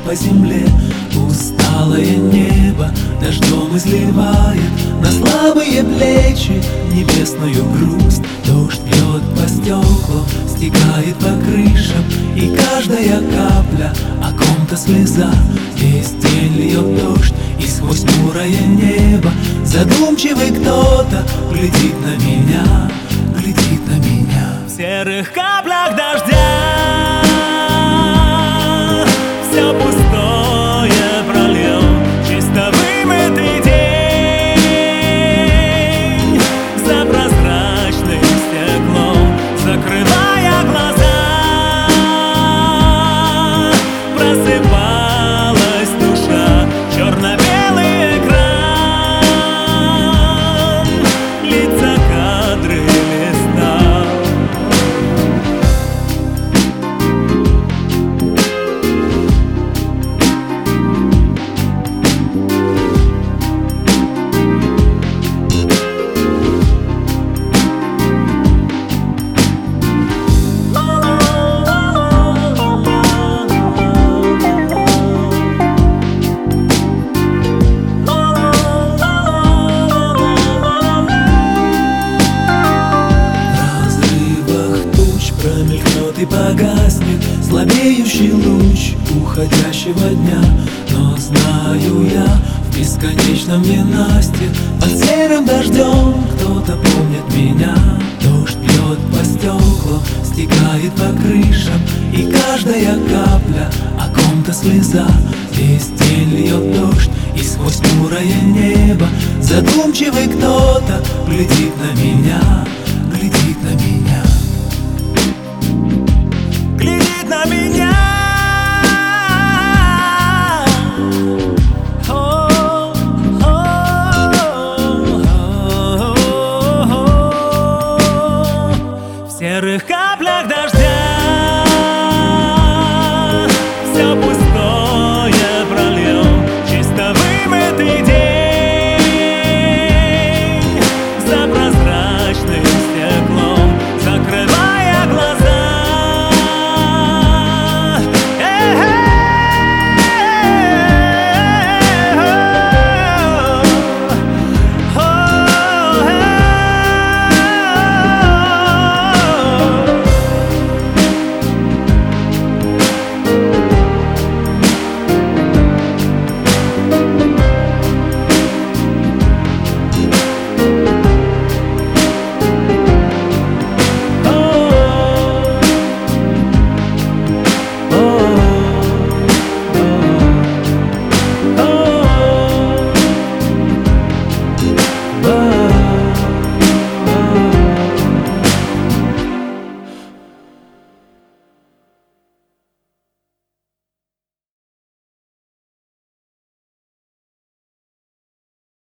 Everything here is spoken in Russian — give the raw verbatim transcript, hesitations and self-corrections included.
по земле. Усталое небо дождем изливает на слабые плечи небесную грусть. Дождь бьет по стеклам, стекает по крышам, и каждая капля о ком-то слеза. Весь день льет дождь, и сквозь хмурое небо задумчивый кто-то глядит на меня, глядит на меня. В серых каплях дождя все пустое прольет чисто вымытый день за прозрачным стеклом, закрывая глаза. Просыпалась душа, черно-белый экран, лица, кадры, листа. Промелькнет и погаснет слабеющий луч уходящего дня. Но знаю я, в бесконечном ненастье под серым дождем кто-то помнит меня. Дождь бьет по стеклам, стекает по крышам, и каждая капля о ком-то слеза. Весь день льет дождь, и сквозь хмурое небо задумчивый кто-то глядит на меня, глядит на меня. Глядит на меня. О, о, о, о, в серых каплях дождя все пустое прольет чисто вымытый день за прозрачным стеклом, закрывая глаза. Bye.